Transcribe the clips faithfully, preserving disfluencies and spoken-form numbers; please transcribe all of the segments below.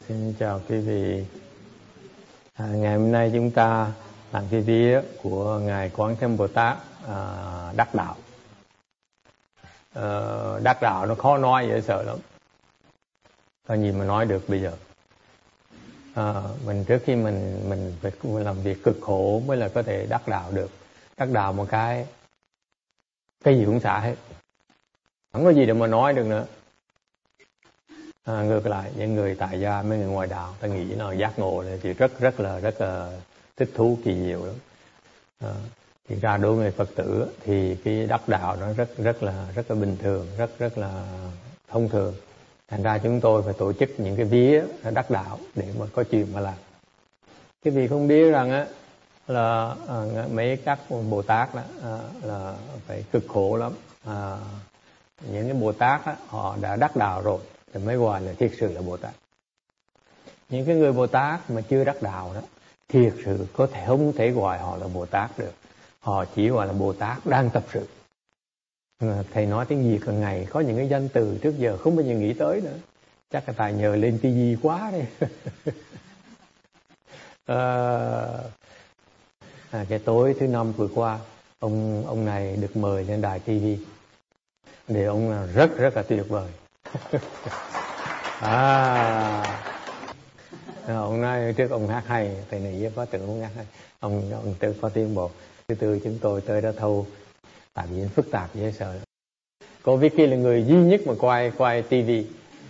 Xin chào quý vị. À, ngày hôm nay chúng ta làm cái vía của ngài Quán Thế Âm Bồ Tát à, đắc đạo. À, đắc đạo nó khó nói, dễ sợ lắm. Có gì mà nói được bây giờ. À, mình trước khi mình mình phải làm việc cực khổ mới là có thể đắc đạo được. Đắc đạo một cái cái gì cũng xả hết, không có gì để mà nói được nữa. À, ngược lại những người tại gia, mấy người ngoài đạo, ta nghĩ là giác ngộ là chỉ rất rất là rất là thích thú kỳ diệu lắm. À, thì ra đối với người Phật tử thì cái đắc đạo nó rất rất là rất là bình thường, rất rất là thông thường. Thành ra chúng tôi phải tổ chức những cái vía đắc đạo để mà có chuyện mà làm. Cái vị không biết rằng á là à, mấy các Bồ Tát đó, à, là phải cực khổ lắm. À, những cái Bồ Tát á, họ đã đắc đạo rồi thì mới gọi là thiệt sự là Bồ Tát. Những cái người Bồ Tát mà chưa đắc đạo đó, thiệt sự có thể không thể gọi họ là Bồ Tát được. Họ chỉ gọi là Bồ Tát đang tập sự. Thầy nói tiếng Việt hàng ngày có những cái danh từ trước giờ không bao giờ nghĩ tới nữa. Chắc là tại nhờ lên ti vi quá đây. à, à, cái tối thứ năm vừa qua, ông ông này được mời lên đài ti vi. Để ông rất rất là tuyệt vời. à, ông nói trước ông hát hay, thầy này có tưởng ông hát hay. Ông ông tự có tiến bộ. Thứ tư chúng tôi tới đó thâu, tại vì phức tạp dễ sợ. Cô Vicky là người duy nhất mà quay quay tivi.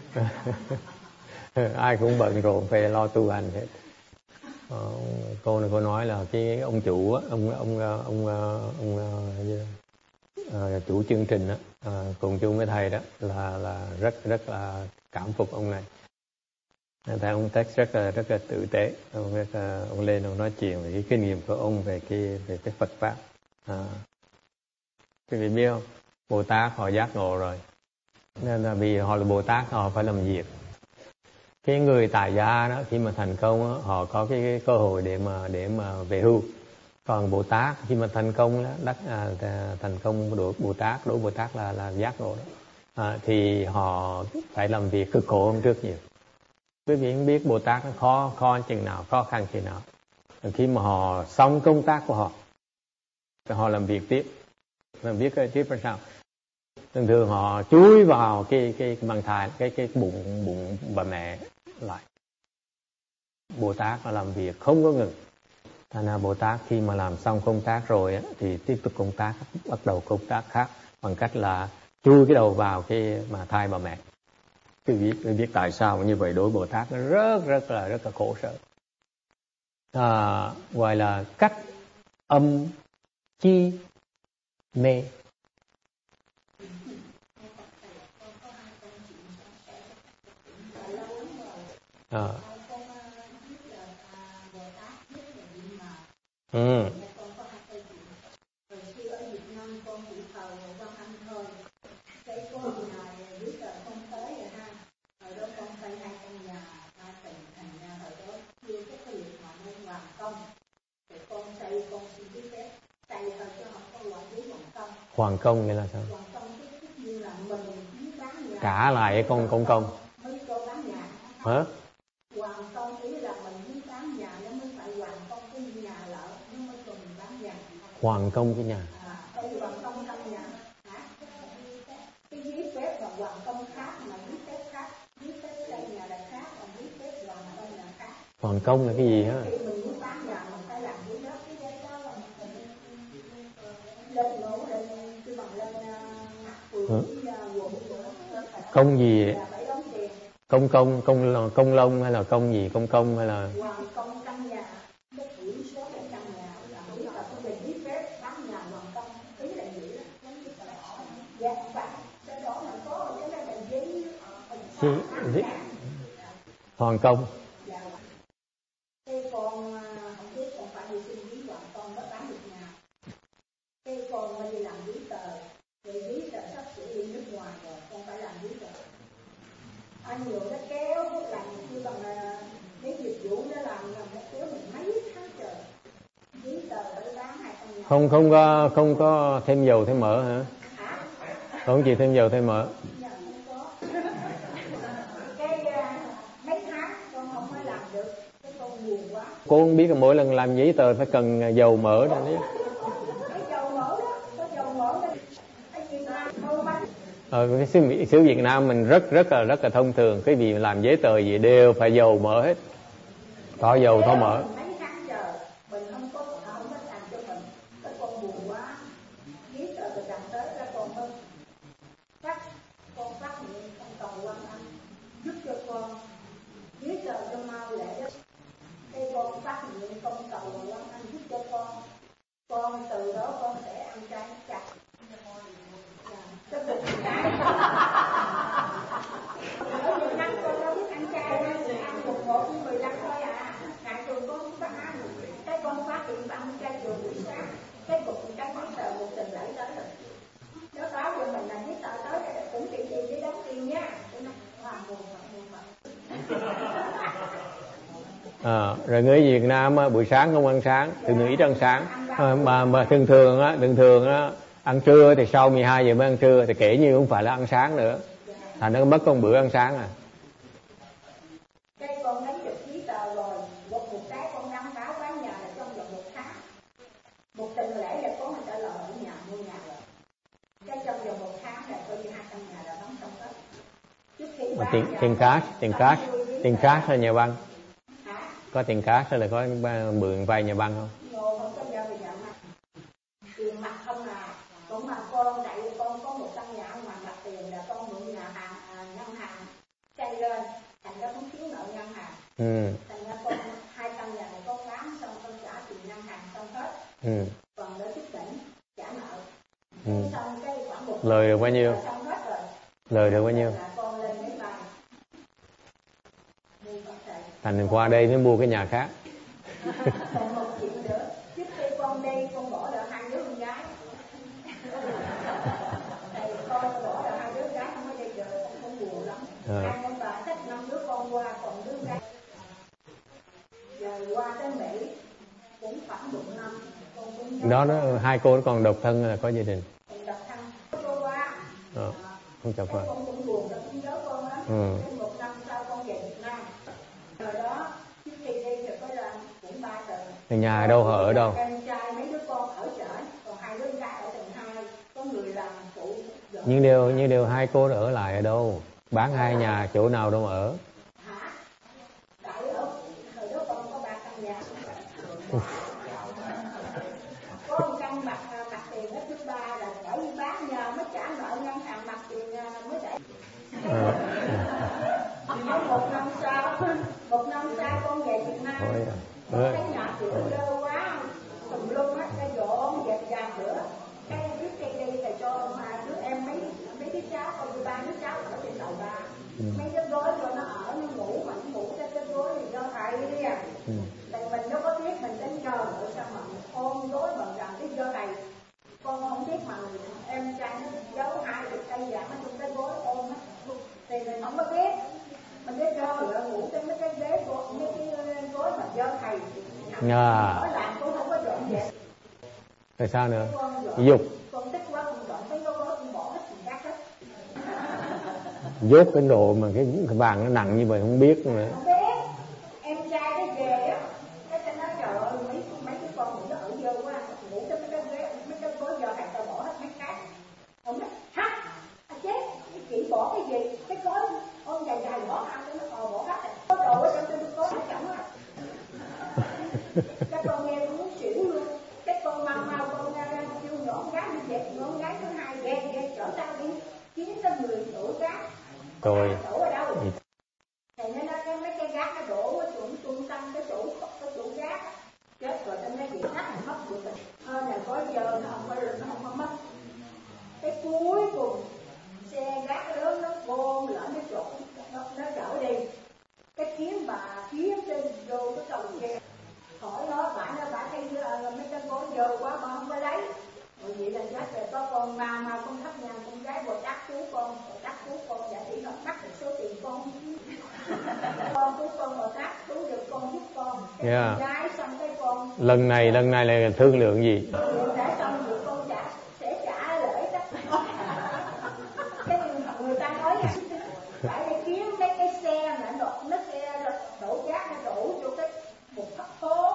Ai cũng bận rộn phải lo tu hành hết. Ờ, cô này cô nói là cái ông chủ á, ông ông ông ông, ông, ông uh, chủ chương trình á, uh, cùng chung với thầy đó là là rất rất là cảm phục ông này. Thầy ông text rất là rất là tử tế. Ông, rất là, ông lên ông nói chuyện về cái kinh nghiệm của ông về cái về cái Phật pháp. À, quý vị biết không? Bồ Tát họ giác ngộ rồi, nên là vì họ là Bồ Tát họ phải làm việc. Cái người tại gia đó khi mà thành công đó, họ có cái, cái cơ hội để mà để mà về hưu. Còn Bồ Tát khi mà thành công đó, đắc à, thành công đối Bồ Tát đối Bồ Tát là là giác ngộ đó, à, thì họ phải làm việc cực khổ hơn trước nhiều. Quý vị cũng biết Bồ Tát nó khó khó chừng nào, khó khăn chừng nào. Khi mà họ xong công tác của họ, thì họ làm việc tiếp, làm việc tiếp là sao? Thường thường họ chui vào cái cái mang thai, cái cái bụng bụng bà mẹ lại. Bồ Tát là làm việc không có ngừng. Thành ra Bồ Tát khi mà làm xong công tác rồi á, thì tiếp tục công tác, bắt đầu công tác khác bằng cách là chui cái đầu vào cái mà thai bà mẹ. Quý vị biết, biết tại sao như vậy? Đối Bồ Tát nó rất rất là rất là khổ sở. À, gọi là cách âm chi mê. À. Ừ. Hoàng công nghĩa là sao? Trả lại cái công công công. Hả? Hoàng công ý là mình muốn bán nhà nó mới phải hoàng công cái nhà lợ nó mới cần bán nhà. Hoàng công cái nhà. À, cái hoàng công căn nhà. Hả? Cái giấy phép là hoàng công khác mà giấy phép khác, giấy phép xây nhà là khác, còn giấy phép hoàng công là khác. Hoàng công là cái gì hả? Khi mình muốn bán nhà mình phải làm giấy đó, cái giấy đó là lên ngủ lên cái bằng lên phường quận công gì? Công công công công lông hay là công gì? Công công hay là hoàng công căn nhà, cái quỹ số cái căn nhà là biết là có về giấy phép bán nhà hoàng công, ý là gì đó. Dạ bạn, cái đó là có cái này là giấy giấy hoàng công. Dạ. Cái con không biết con phải đi xin giấy hoàng công đó bán được nhà. Cái con mà đi làm giấy tờ, rồi giấy tờ sắp sửa đi nước ngoài rồi, con phải làm giấy tờ. Anh nhiều nó kéo làm như bằng mấy dịch vụ nó làm là nó kéo mình mấy tháng trời. Giấy tờ để bán hai con nhà. Không không có không có thêm dầu thêm mỡ hả? Hả? Không chỉ thêm dầu thêm mỡ. Dạ không có. Cái uh, mấy tháng con cô không biết là mỗi lần làm giấy tờ phải cần dầu mỡ đó đấy. Ờ, cái xứ, xứ Việt Nam mình rất rất là rất là thông thường, cái gì làm giấy tờ gì đều phải dầu mỡ hết, có dầu có mỡ. Con từ đó con sẽ ăn trái chặt. Cái bụng cái ở Việt Nam con đâu biết ăn chay, ăn một một với mười lăm thôi à. Ngày thường con cũng bắt ăn. Cái con phát hiện ăn chay trường buổi sáng, cái bụng cái mấy tờ một tuần lễ tới rồi. Đó đó rồi mình làm giấy tờ tới để cũng tiền tiền để đóng tiền nha. Hoàng buồn phận buồn phận. À, rồi người Việt Nam buổi sáng không ăn sáng, thường thường ít ăn sáng, à, mà mà thường thường á, thường thường á ăn trưa thì sau mười hai giờ mới ăn trưa, thì kể như không phải là ăn sáng nữa, thành nó mất con bữa ăn sáng à. Cái con đánh chụp giấy tờ rồi, một một cái con đăng báo bán nhà là trong vòng một tháng, một tuần lễ là có người ta lời ở nhà mua nhà rồi, cái trong vòng một tháng là coi như hai căn nhà là đóng xong hết. Trước khi mà tiền tiền cash, tiền cash, tiền cash hay nhà băng? Có tiền cash hay là có mượn vay nhà băng không? Ngô không có giao về nhà mặt. Tiền mặt không à. Cũng mà con tại vì con có một căn nhà mà mặt tiền là con mượn nhà hàng à, ngân hàng xây lên, thành ra không thiếu nợ ngân hàng. Ừ. Thành ra con hai căn nhà này con bán xong con trả tiền ngân hàng xong hết. Ừ. Còn đỡ chút đỉnh trả nợ. Ừ. Xong cái khoảng một lời được bao nhiêu? Xong hết rồi. Lời được bao nhiêu? Là con lên máy bay. Thành qua đây mới mua cái nhà khác. Còn một chuyện nữa, trước khi con đi con bỏ đỡ hai đứa con gái. Thầy con bỏ đỡ hai đứa con gái không có đi được, con cũng buồn lắm. À. Hai ông bà thích năm đứa con qua, còn đứa con gái. Rồi qua tới Mỹ cũng khoảng một năm. Con cũng đó nó hai cô nó còn độc thân là có gia đình. Độc thân cô qua. Ờ, không chọc vào. Con cũng buồn, con cũng nhớ con á. Ừ. Một năm sau con về Việt Nam. Rồi đó, trước khi đi thì có là cũng ba tuần. Thì nhà ở đâu họ ở đâu? Em trai mấy đứa con ở trển, còn hai đứa gái ở tầng hai, có người làm phụ. Nhưng điều như điều hai cô ở lại ở đâu? Bán hai nhà chỗ nào đâu ở? Hả? Tại ở hồi đó con có ba căn nhà. Có một căn mặt mặt tiền hết thứ ba là phải đi bán nhà mới trả nợ ngân hàng, mặt tiền mới để. À. Một năm sau, một năm sau con về Việt Nam. Thôi à. Con thấy nhà cửa dơ quá, tùm lum á, cái dọn dẹp nhà cửa. Cái trước khi đi thì cho mà đứa em mấy mấy đứa cháu, con đứa ba đứa cháu ở trên lầu ba. Ừ. Mấy đứa gối cho nó ở, nó ngủ mà nó ngủ cái cái gối thì do thầy đi à. Ừ. Tại mình đâu có biết mình đến nhờ nữa sao mà ôm gối bằng rằng cái do thầy. Con không biết mà em trai nó giấu hai cái cây vàng ở trong cái gối ôm á. Thì mình không có biết. Mình biết cho rồi ngủ trên mấy cái ghế của mấy cái gối mà do thầy. À. Nói làm cũng không có dọn dẹp. Rồi sao nữa? Dục. Con thích quá con dọn mấy cái gối con bỏ hết từng cát hết. Dốt cái đồ mà cái, cái vàng nó nặng như vậy không biết nữa. Không biết. Em trai nó về á, cái ta nói trời ơi mấy mấy cái con nó ở dơ quá, ngủ trên mấy cái ghế mấy cái gối do thầy tao bỏ hết mấy cái. Ông nói hả? À chết, chị bỏ cái gì? Cái gối ôm dài dài bỏ ăn cho nó cò bỏ hết rồi. Có đồ ở trong trên cái gối nó chẳng á. Các con nghe con muốn xỉu luôn. Cái con mau mau con ra ra kêu nhỏ gái đi dẹp, nhỏ gái thứ hai về về chở tao đi. Chín tới mười đổ gác. Rồi. Đổ ở đâu? Thì nó nói cái mấy cái gác nó đổ ở chỗ trung tâm cái chỗ cái chỗ gác. Chết rồi trong cái chuyện nát là mất được rồi. Hơn là có giờ nó không có nó không có mất. Cái cuối cùng xe gác lớn nó vô lỡ nó chỗ nó, nó chở đi. Cái kiếm bà kiếm trên vô cái cầu xe. Hỏi nó bà nó bà thấy uh, mấy cái gối dơ quá bà không có lấy. Rồi vậy là chết rồi có con ma ma con thắp nhang con gái rồi đắc cứu con rồi đắc cứu con giả tỷ nó bắt được số tiền con. Con cứu con rồi đắc cứu được con giúp con. Cái yeah. Con gái xong cái con. Lần này lần này là thương lượng gì? Thương lượng đã xong rồi con trả sẽ trả lễ đó. Cái người ta nói phải đi kiếm mấy cái xe mà nó nó xe đổ gác nó đổ vô cái một thất phố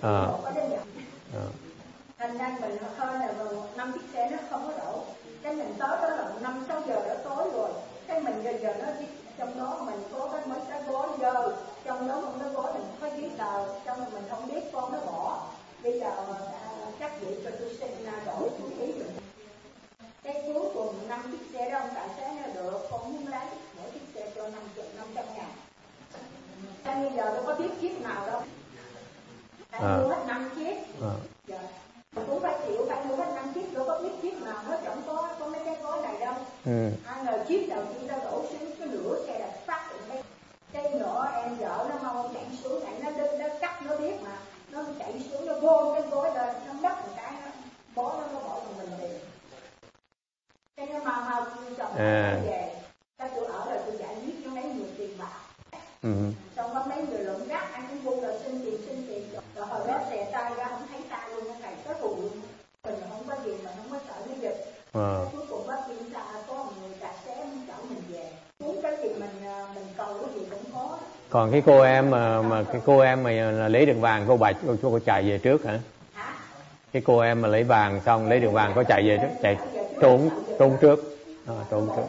à. có đến giờ. À. Thành ra mình hơi là năm chiếc xe nó không có đổ. Cái mình tới đó là năm sáu giờ đã tối rồi. Cái mình giờ giờ nó trong đó mình có cái mấy cái gói dơ, trong đó không có gói mình có giấy tờ, trong đó mình không biết con nó bỏ. Bây giờ các vị cho tôi xin đổi chú ý rồi. Cái cuối cùng năm chiếc xe đó ông tài xế nó được, con muốn lấy mỗi chiếc xe cho năm chục năm trăm ngàn. Cho bây giờ tôi có biết chiếc nào đâu. Phải à. mua hết năm chiếc. À. Dạ. Cũng phải chịu, phải mua hết năm chiếc, đâu có biết chiếc nào nó chẳng có có mấy cái gói này đâu. Ừ. Ai ngờ chiếc đầu tiên tao đổ xuống cái nửa xe là phát được cái cái nhỏ em vợ nó mau chạy xuống này, nó đứt nó cắt nó biết mà nó chạy xuống nó vô cái gói lên nó mất một cái nó bó nó nó bỏ vào mình liền. Cái nó mau mau kêu chồng à. Nó về các tôi ở rồi tôi giải quyết cho mấy người tiền bạc. Ừ. Xong có mấy người lộn rác anh cũng bu rồi xin tiền xin tiền rồi hồi đó xè tay ra không thấy tay luôn nó thầy có thù luôn mình không có gì mà không có sợ cái dịch. À. Cuối cùng bác kiểm tra có một người tài xế chở mình về muốn cái gì mình mình cầu cái gì cũng có. Còn cái cô em mà mà cái cô em mà lấy được vàng cô bạch cô, cô chạy về trước hả? Hả? Cái cô em mà lấy vàng xong lấy được vàng có chạy về trước chạy trốn trốn trước à, trốn trước.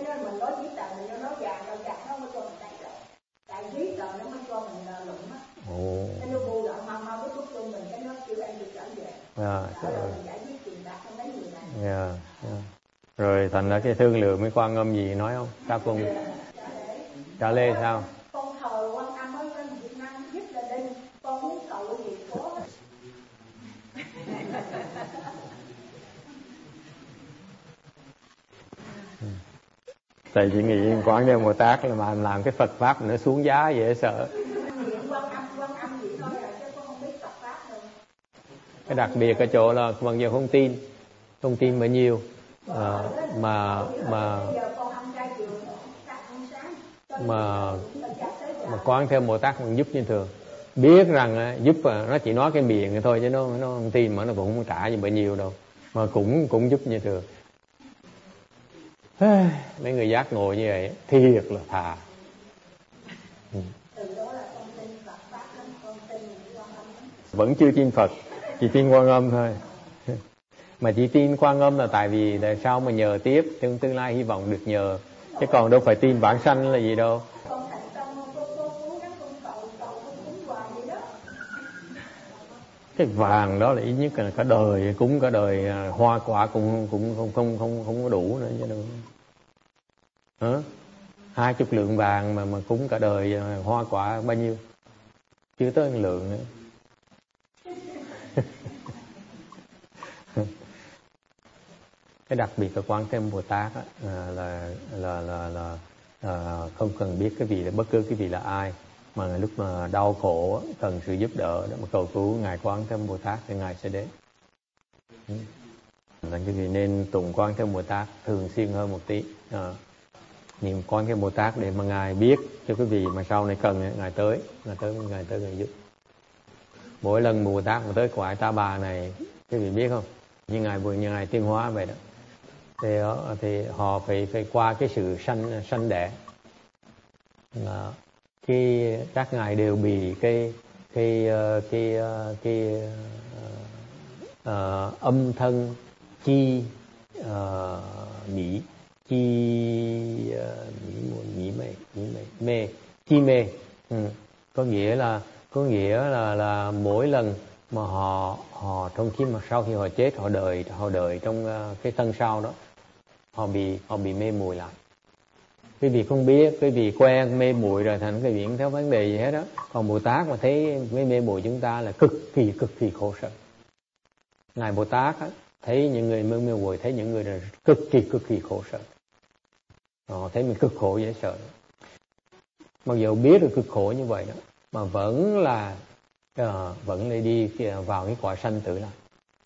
Ồ. Cái nó bu lại mau mau cái thuốc luôn mình cái nó kêu anh được trở về. À, rồi mình giải quyết tiền bạc cho mấy người này. Yeah, yeah. Rồi thành ra cái thương lượng với Quan Âm gì nói không? Sao cùng trả lê sao? Con thờ Quan Âm ở bên Việt Nam giúp là đi, con muốn cầu gì có. Tại chị nghĩ Quán Thế Bồ Tát là mà làm cái Phật pháp nó xuống giá dễ sợ. Cái đặc biệt ở chỗ là bằng giờ không tin, không tin bao nhiêu à, mà mà mà mà Quán Thế Bồ Tát còn giúp như thường, biết rằng giúp nó chỉ nói cái miệng thôi chứ nó nó không tin mà nó cũng không trả gì bao nhiêu đâu, mà cũng cũng giúp như thường. Mấy người giác ngộ như vậy thiệt là thà. Ừ. Vẫn chưa tin Phật, chỉ tin Quan Âm thôi. Mà chỉ tin Quan Âm là tại vì tại sao mà nhờ tiếp, tương tương lai hy vọng được nhờ, chứ còn đâu phải tin bản sanh là gì đâu. Cái vàng đó là ít nhất là cả đời, cúng cả đời, hoa quả cũng cũng không không không không có đủ nữa chứ đâu. Hả? Hai chục lượng vàng mà mà cúng cả đời, hoa quả bao nhiêu? Chưa tới lượng nữa. Cái đặc biệt của Quan Thế Âm Bồ Tát á, là là là là à, không cần biết cái vị là bất cứ cái vị là ai, mà lúc mà đau khổ cần sự giúp đỡ để mà cầu cứu ngài Quan Thế Âm Bồ Tát thì ngài sẽ đến. Là cái vị nên tụng Quan Thế Âm Bồ Tát thường xuyên hơn một tí, à, niệm Quan Thế Âm Bồ Tát để mà ngài biết cho cái vị mà sau này cần ngài tới, ngài tới ngài tới ngài giúp. Mỗi lần Bồ Tát mà tới cõi Ta Bà này, cái vị biết không? Như ngài vừa như ngài Tiên Hóa vậy đó. Thì, thì họ phải phải qua cái sự sanh sanh đẻ. Đó. Khi các ngài đều bị cái cái cái cái, cái uh, âm thân chi uh, mỹ chi uh, mỹ mỹ mê mỹ mê mê chi mê. Ừ. Có nghĩa là có nghĩa là là mỗi lần mà họ họ trong khi mà sau khi họ chết họ đời họ đời trong uh, cái thân sau đó, họ bị họ bị mê muội lại. Quý vị không biết, quý vị quen mê muội rồi thành cái viện theo vấn đề gì hết đó. Còn Bồ Tát mà thấy mấy mê muội chúng ta là cực kỳ cực kỳ khổ sở. Ngài Bồ Tát á, thấy những người mê mê muội, thấy những người là cực kỳ cực kỳ khổ sở. Họ thấy mình cực khổ dễ sợ. Mặc dù biết được cực khổ như vậy đó, mà vẫn là uh, vẫn lại đi vào cái quả sanh tử lại.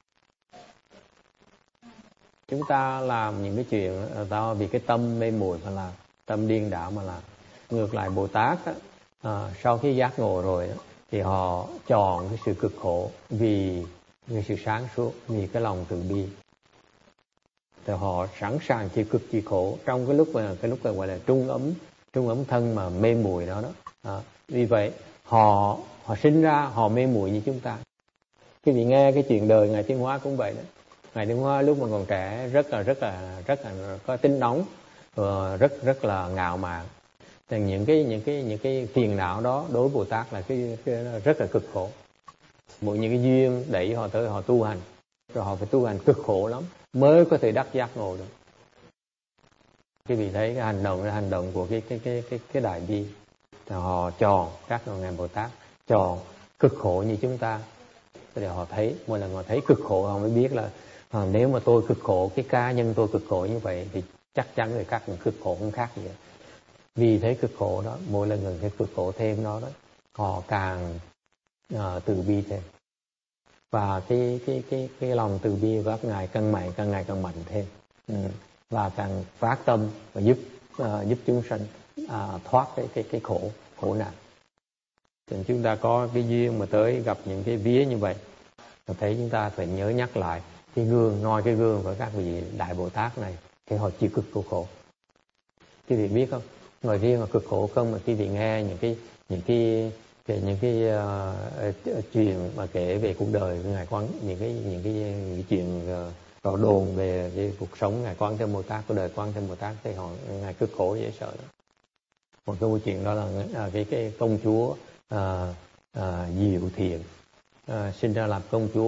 Chúng ta làm những cái chuyện ta vì cái tâm mê muội mà làm, tâm điên đảo mà làm. Ngược lại Bồ Tát á, à, sau khi giác ngộ rồi đó, thì họ chọn cái sự cực khổ vì, vì sự sáng suốt, vì cái lòng từ bi. Thì họ sẵn sàng chịu cực chịu khổ trong cái lúc mà cái lúc mà gọi là trung ấm trung ấm thân mà mê muội đó đó. À, vì vậy họ họ sinh ra họ mê muội như chúng ta. Quý vị nghe cái chuyện đời Ngài Tiến Hóa cũng vậy đó. Ngài Tiến Hóa lúc mà còn trẻ rất là rất là rất là có tính nóng, và rất rất là ngạo mạn. Thì những cái những cái những cái phiền não đó đối với Bồ Tát là cái, cái rất là cực khổ. Mỗi những cái duyên đẩy họ tới họ tu hành, rồi họ phải tu hành cực khổ lắm mới có thể đắc giác ngộ được. Quý vị thấy cái hành động là hành động của cái cái cái cái cái đại bi, họ chọn các ngài Bồ Tát chọn cực khổ như chúng ta để họ thấy, mỗi lần họ thấy cực khổ họ mới biết là à, nếu mà tôi cực khổ, cái cá nhân tôi cực khổ như vậy thì chắc chắn người khác cũng cực khổ không khác gì. Vì thấy cực khổ đó, mỗi lần người thấy cực khổ thêm đó, đó họ càng uh, từ bi thêm, và cái cái cái cái lòng từ bi của các ngài càng mạnh càng ngày càng mạnh thêm, ừ. và càng phát tâm và giúp uh, giúp chúng sanh uh, thoát cái cái cái khổ khổ nạn. Thì chúng ta có cái duyên mà tới gặp những cái vía như vậy, thấy chúng ta phải nhớ nhắc lại cái gương, noi cái gương của các vị đại Bồ Tát này, thì họ chịu cực khổ khổ. Quý vị biết không? Nói riêng là cực khổ không, mà quý vị nghe những cái những cái về những cái uh, chuyện mà kể về cuộc đời của ngài Quán, những cái những cái, những cái chuyện uh, đồn về cái cuộc sống ngài Quán Thế Bồ Tát, cuộc đời Quán Thế Bồ Tát, thì họ ngài cực khổ dễ sợ lắm. Một cái câu chuyện đó là uh, cái cái công chúa uh, uh, Diệu Thiện uh, sinh ra làm công chúa,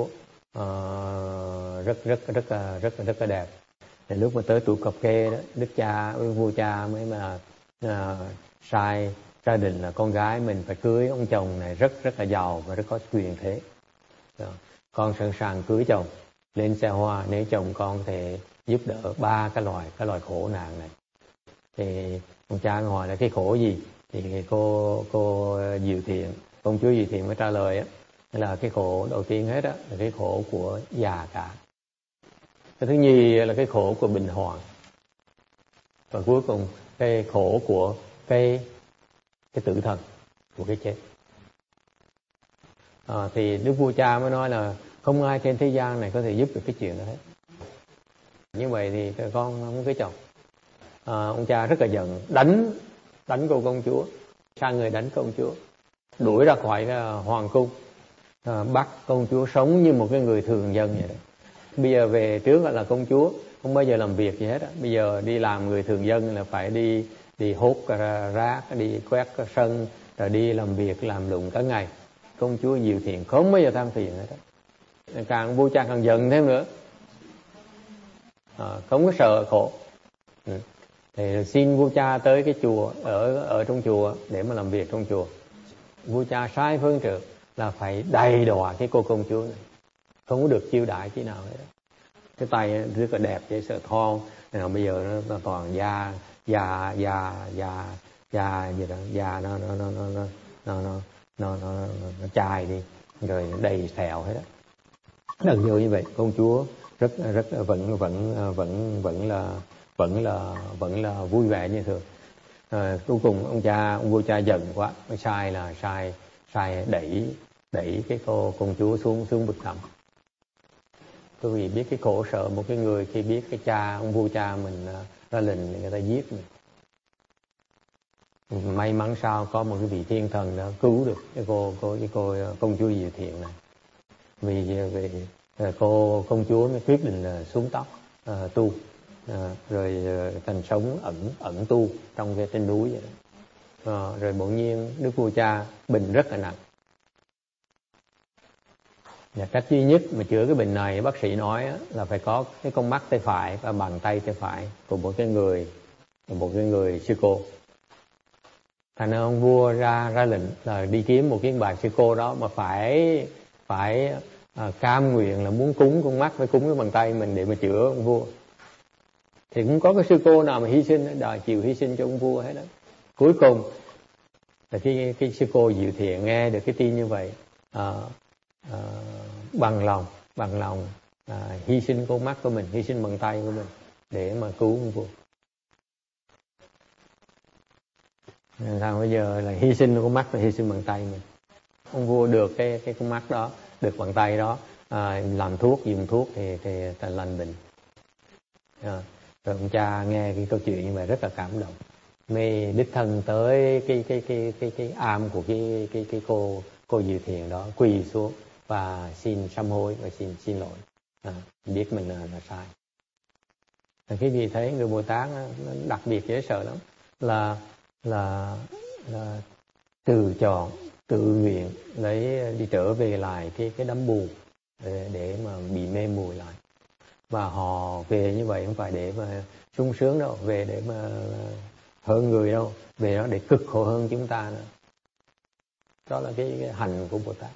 uh, rất rất rất rất rất rất là đẹp. Thì lúc mà tới tuổi cập kê đó, đức cha vua cha mới mà uh, sai gia đình là con gái mình phải cưới ông chồng này rất rất là giàu và rất có quyền thế. Đó. Con sẵn sàng cưới chồng lên xe hoa nếu chồng con có thể giúp đỡ ba cái loài cái loài khổ nạn này. Thì ông cha hỏi là cái khổ gì, thì cô cô Diệu Thiện, công chúa Diệu Thiện mới trả lời á, là cái khổ đầu tiên hết á là cái khổ của già cả, cái thứ nhì là cái khổ của bệnh hoạn, và cuối cùng cái khổ của cái cái tử thần, của cái chết. À, thì Đức Vua Cha mới nói là không ai trên thế gian này có thể giúp được cái chuyện đó hết. Như vậy thì con không cưới chồng. À, ông cha rất là giận, đánh đánh cô công chúa, sai người đánh công chúa, đuổi ra khỏi hoàng cung, à, bắt công chúa sống như một cái người thường dân vậy đó. Bây giờ về trước là công chúa không bao giờ làm việc gì hết á, bây giờ đi làm người thường dân là phải đi đi hốt rác, đi quét sân, rồi đi làm việc làm lụng cả ngày. Công chúa Diệu Thiện không bao giờ than phiền hết á. Càng vua cha càng giận thêm nữa, à, không có sợ khổ. Ừ. Thì xin vua cha tới cái chùa, ở ở trong chùa để mà làm việc trong chùa. Vua cha sai phương trượng là phải đầy đọa cái cô công chúa này, không có được chiêu đãi tí nào hết. Cái tay rất là đẹp, dễ sợ thon, nào bây giờ nó toàn da da da da da gì đó, da nó nó nó nó nó nó nó nó nó nó chai đi, rồi đầy sẹo hết đó. Đừng vô như vậy, công chúa rất rất vẫn vẫn vẫn vẫn là vẫn là vẫn là vui vẻ như thường. À, cuối cùng ông cha ông vua cha giận quá, mới sai là sai sai đẩy đẩy cái cô công chúa xuống xuống vực thẳm. Quý vị biết cái khổ sở một cái người khi biết cái cha ông vua cha mình ra lệnh người ta giết mình. May mắn sao có một cái vị thiên thần đã cứu được cái cô cô cái cô công chúa Diệu Thiện này. Vì vì cô công chúa mới quyết định là xuống tóc uh, tu, uh, rồi uh, thành sống ẩn ẩn tu trong cái trên núi vậy đó. Uh, rồi bỗng nhiên Đức Vua Cha bệnh rất là nặng. Và cách duy nhất mà chữa cái bệnh này bác sĩ nói á, là phải có cái con mắt tay phải và bàn tay tay phải của một cái người một cái người sư cô. Thành ra ông vua ra ra lệnh là đi kiếm một cái bà sư cô đó mà phải phải à, cam nguyện là muốn cúng con mắt với cúng cái bàn tay mình để mà chữa ông vua. Thì cũng có cái sư cô nào mà hy sinh, đòi chịu hy sinh cho ông vua hết đó. Cuối cùng là cái cái sư cô Diệu Thiện nghe được cái tin như vậy, à, à, bằng lòng bằng lòng à, hy sinh con mắt của mình, hy sinh bàn tay của mình để mà cứu ông vua. Sao bây giờ là hy sinh con mắt và hy sinh bàn tay mình. Ông vua được cái cái con mắt đó, được bàn tay đó, à, làm thuốc, dùng thuốc thì thì ta lành bệnh. À, rồi ông cha nghe cái câu chuyện như vậy rất là cảm động, mê đích thân tới cái cái cái cái cái am của cái cái cái cô cô Diệu Thiện đó, quỳ xuống và xin sám hối và xin xin lỗi, à, biết mình là, là sai. Và khi vị thấy người Bồ Tát nó đặc biệt dễ sợ lắm, là là là từ chọn, tự nguyện lấy đi trở về lại cái cái đám buồn để, để mà bị mê muội lại. Và họ về như vậy không phải để mà sung sướng đâu, về để mà hơn người đâu, về đó để cực khổ hơn chúng ta nữa. Đó là cái, cái hành của Bồ Tát,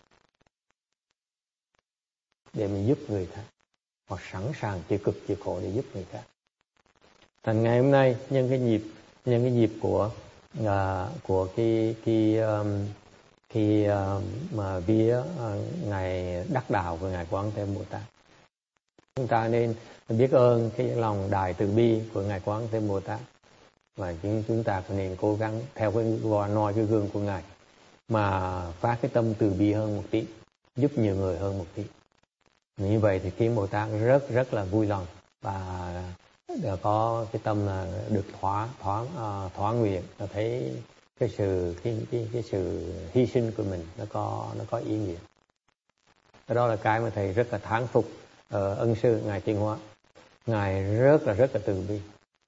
để mình giúp người khác, hoặc sẵn sàng chịu cực chịu khổ để giúp người khác. Thành ngày hôm nay nhân cái dịp nhân cái dịp của à, của cái cái um, cái uh, mà vía uh, ngày đắc đạo của ngài Quán Thế Âm Bồ Tát, chúng ta nên biết ơn cái lòng đại từ bi của ngài Quán Thế Âm Bồ Tát, và chúng chúng ta cũng nên cố gắng theo cái noi cái gương của ngài mà phát cái tâm từ bi hơn một tí, giúp nhiều người hơn một tí. Như vậy thì khiến Bồ Tát rất rất là vui lòng và có cái tâm là được thỏa thỏa uh, thỏa nguyện, và thấy cái sự cái, cái cái sự hy sinh của mình nó có nó có ý nghĩa. Đó là cái mà thầy rất là thán phục ở uh, ân sư ngài Tiến Hóa. Ngài rất là rất là từ bi.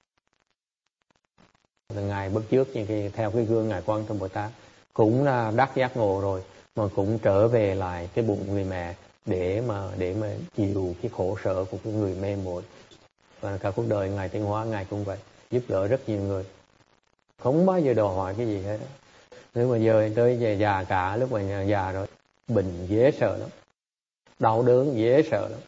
Ngài bước trước như cái theo cái gương ngài Quan Tâm Bồ Tát, cũng là đắc giác ngộ rồi mà cũng trở về lại cái bụng người mẹ để mà để mà chịu cái khổ sở của cái người mê muội. Và cả cuộc đời ngài Tiến Hóa ngài cũng vậy, giúp đỡ rất nhiều người, không bao giờ đòi hỏi cái gì hết. Nếu mà giờ tới về già cả, lúc mà già rồi bệnh dễ sợ lắm, đau đớn dễ sợ lắm.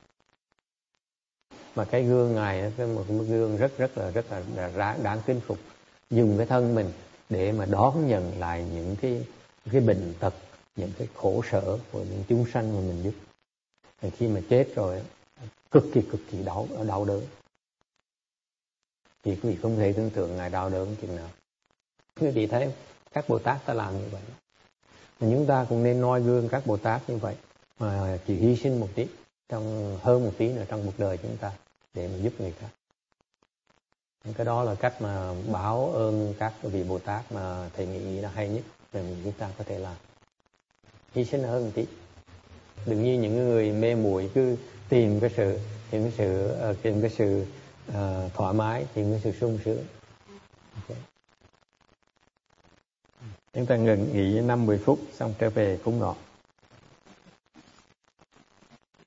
Mà cái gương ngài cái một cái gương rất rất là rất là, là đáng kính phục, dùng cái thân mình để mà đón nhận lại những cái cái bệnh tật, những cái khổ sở của những chúng sanh mà mình giúp. Thì khi mà chết rồi cực kỳ cực kỳ đau đau đớn, thì quý vị không thể tưởng tượng ngài đau đớn chừng nào. Quý vị thấy các Bồ Tát ta làm như vậy, mà chúng ta cũng nên noi gương các Bồ Tát như vậy, mà chỉ hy sinh một tí, trong hơn một tí nữa trong cuộc đời chúng ta để mà giúp người khác. Cái đó là cách mà báo ơn các vị Bồ Tát mà thầy nghĩ là hay nhất mà chúng ta có thể làm. Hy sinh hơn một tí, đừng như những người mê muội cứ tìm cái sự tìm cái sự uh, tìm cái sự uh, thoải mái, tìm cái sự sung sướng. Okay. Chúng ta ngừng nghỉ năm mười phút xong trở về cúng ngọ.